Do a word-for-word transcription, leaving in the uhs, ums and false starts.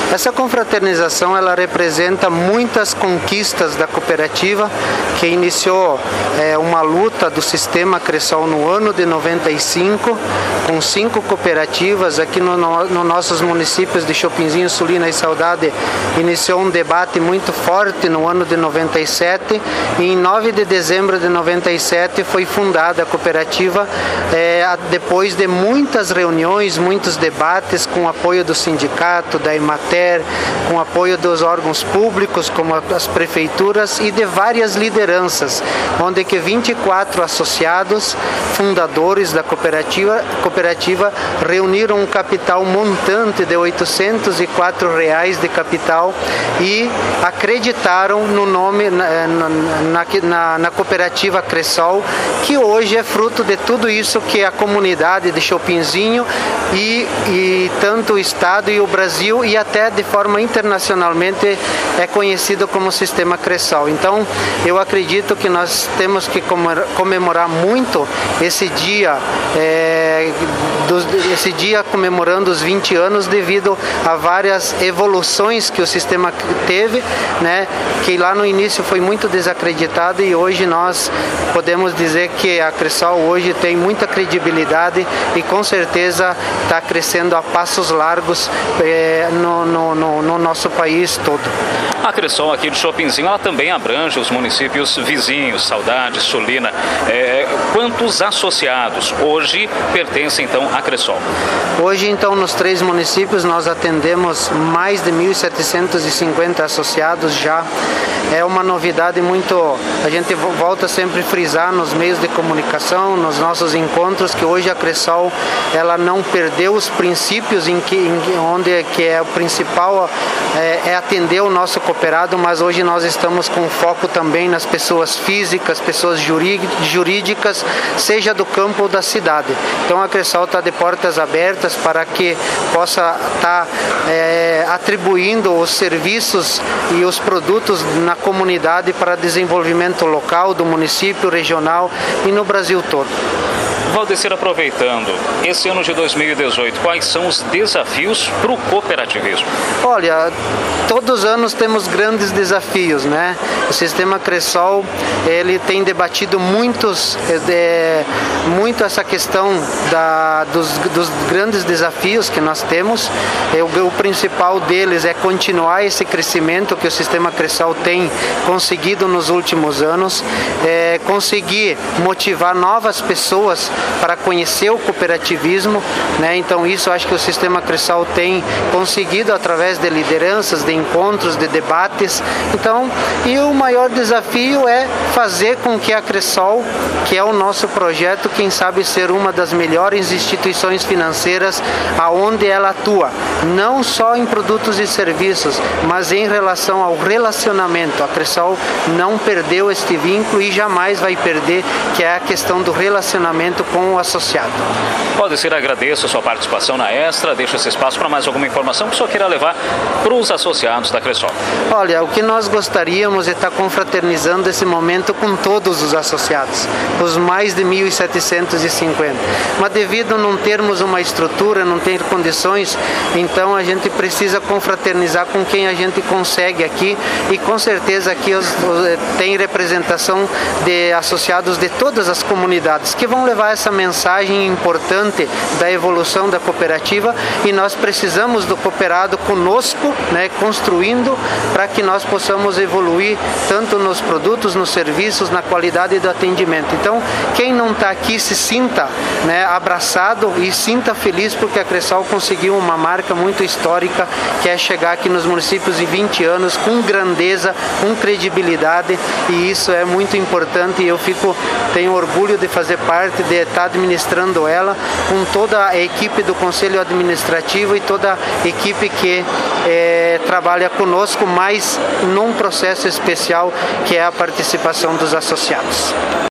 Essa confraternização ela representa muitas conquistas da cooperativa, que iniciou é, uma luta do sistema Cressol no ano de noventa e cinco, com cinco cooperativas aqui no, no, no nossos municípios de Chopinzinho, Sulina e Saudade. Iniciou um debate muito forte no ano de noventa e sete e em nove de dezembro de noventa e sete foi fundada a cooperativa, é, depois de muitas reuniões, muitos debates com o apoio do sindicato, da Emater, com o apoio dos órgãos públicos, como as prefeituras e de várias lideranças, onde que vinte e quatro associados, fundadores da cooperativa, cooperativa reuniram um capital montante de oitocentos e quatro reais de capital e acreditaram no nome, na, na, na, na cooperativa Cressol, que hoje é fruto de tudo isso que a comunidade de Chopinzinho e, e tanto o Estado e o Brasil e até de forma internacionalmente é conhecido como Sistema Cressol. Então, eu acredito que nós temos que comemorar muito esse dia, é, dos, esse dia comemorando os vinte anos devido a várias evoluções que o sistema teve, né, que lá no início foi muito desacreditado e hoje nós podemos dizer que a Cressol hoje tem muita credibilidade e com certeza está crescendo a passos largos é, no, no, no, no nosso país todo. A Cressol aqui de Chopinzinho, ela também abrange os municípios vizinhos, Saudade, Sulina. É, quantos associados hoje pertencem então à Cressol? Hoje então nos três municípios nós atendemos mais de mil setecentos e cinquenta associados já. É uma novidade muito, a gente volta sempre a frisar nos meios de comunicação, nos nossos encontros, que hoje a Cressol ela não perdeu os princípios em que, em, onde que é o principal é, é atender o nosso cooperado, mas hoje nós estamos com foco também nas pessoas físicas, pessoas jurídicas, seja do campo ou da cidade. Então a Cressol está de portas abertas para que possa estar tá, é, atribuindo os serviços e os produtos na comunidade para desenvolvimento local, do município, regional e no Brasil todo. Valdecir, aproveitando, esse ano de dois mil e dezoito, quais são os desafios para o cooperativismo? Olha, todos os anos temos grandes desafios, né? O sistema Cressol, ele tem debatido muitos, é, muito essa questão da, dos, dos grandes desafios que nós temos. O, o principal deles é continuar esse crescimento que o sistema Cressol tem conseguido nos últimos anos, é, conseguir motivar novas pessoas para conhecer o cooperativismo, né? Então isso acho que o sistema Cressol tem conseguido através de lideranças, de encontros, de debates. Então, e o maior desafio é fazer com que a Cressol, que é o nosso projeto, quem sabe ser uma das melhores instituições financeiras aonde ela atua, não só em produtos e serviços, mas em relação ao relacionamento. A Cressol não perdeu este vínculo e jamais vai perder, que é a questão do relacionamento com o associado. Valdecir, agradeço a sua participação na Extra, deixo esse espaço para mais alguma informação que o senhor queira levar para os associados da Cressol. Olha, o que nós gostaríamos é estar confraternizando esse momento com todos os associados, os mais de mil setecentos e cinquenta. Mas devido a não termos uma estrutura, não ter condições, então a gente precisa confraternizar com quem a gente consegue aqui e com certeza aqui os, os, tem representação de associados de todas as comunidades que vão levar essa mensagem importante da evolução da cooperativa e nós precisamos do cooperado conosco, né, construindo para que nós possamos evoluir tanto nos produtos, nos serviços, na qualidade do atendimento. Então, quem não está aqui se sinta, né, abraçado e sinta feliz porque a Cressol conseguiu uma marca muito histórica, que é chegar aqui nos municípios em vinte anos com grandeza, com credibilidade, e isso é muito importante e eu fico, tenho orgulho de fazer parte, de estar administrando ela com toda a equipe do Conselho Administrativo e toda a equipe que é, trabalha conosco, mas num processo especial que é a participação dos associados.